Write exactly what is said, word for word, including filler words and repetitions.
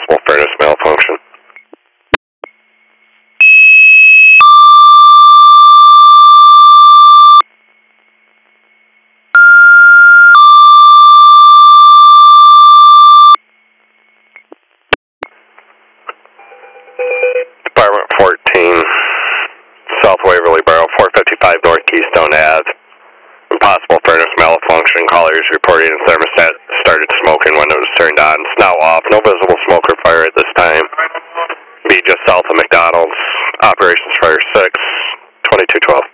possible furnace malfunction. Department fourteen, South Waverly Borough, four fifty-five North Keystone Ave. Possible furnace malfunction. Callers reporting a thermostat started smoking when it was turned on. It's now off. No visible smoke or fire at this time. Be just south of McDonald's. Operations Fire six, twenty-two twelve.